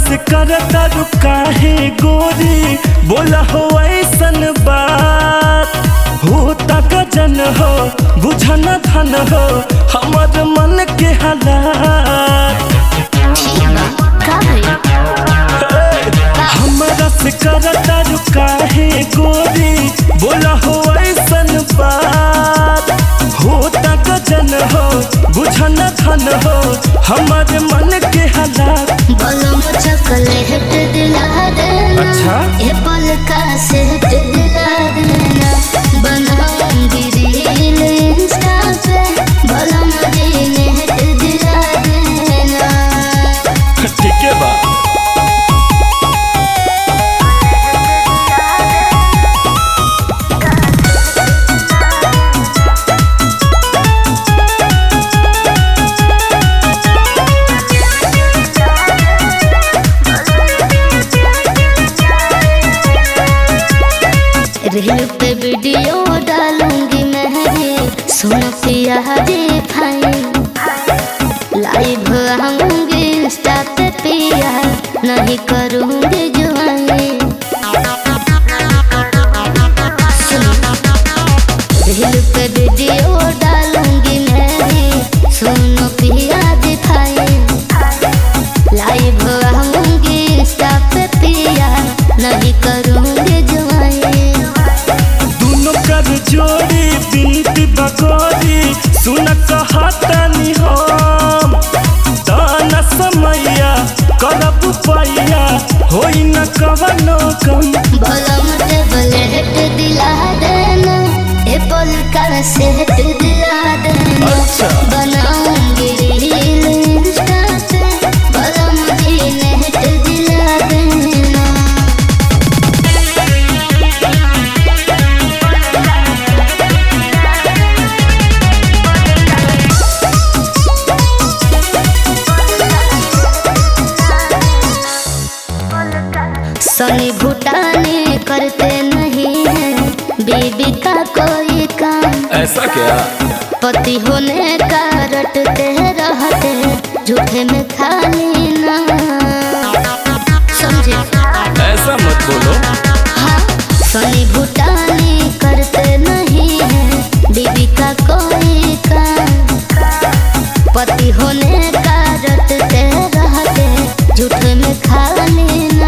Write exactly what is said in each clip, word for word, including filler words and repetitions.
से करता रुकाहे गोरी बोला हो ऐसन बात होता गजन हो बुझन धन हो हमार मन के हालात हमरा से करता रुकाहे गोरी बोला हो ऐसन बात होता गजन हो बुझन धन हो हमारे मन के हालात चॉकलेट दिला देना अच्छा ये पल का सेट दिला देना बनाऊंगी रील इंस्टा पे बोला मुझे नेट दिला देना ठीक है बा रील पे वीडियो डालूंगी मैं सुन पिया रे भाई लाइव आऊंगी इंस्टा पे पिया नहीं करूंगी जुआई रील पे वीडियो डालूंगी मैं सुन पिया रे भाई लाइव आऊंगी इंस्टा पे पिया नहीं करूंगी जुआई जोड़ी बिनती बगोरी सुन कहतनी हम दाना समैया करब पैया होई न कवनो कम बोला मुझे बुलेट दिला देना ये पल का सेट दिला देना अच्छा बनाऊंगी रील इंस्टा पे बोला मुझे नेट दिला देना सनी भूटानी करते नहीं है बीबी का कोई काम ऐसा क्या पति होने का रटते रहते झूठे में खाली ना समझे ऐसा मत बोलो हाँ सनी भूटानी करते नहीं है बीबी का कोई काम पति होने का रटते रहते झूठे में खाली ना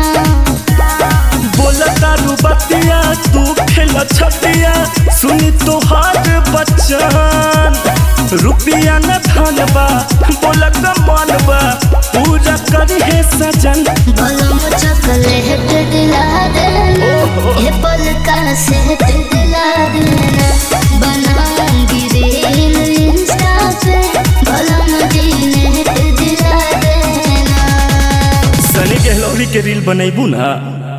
तारू बतिया तू खेल छतिया सुनी तोहार बच्चन रुपया न धनबा बोला कमानबा पूरा करी है सजन बोलो चॉकलेट दिला देना ये पल का सेट दिला देना बनाऊंगी रील इंस्टा पे बोलो मुझे नेट दिला देना सनी गहलोरी के रील बनैबू ना।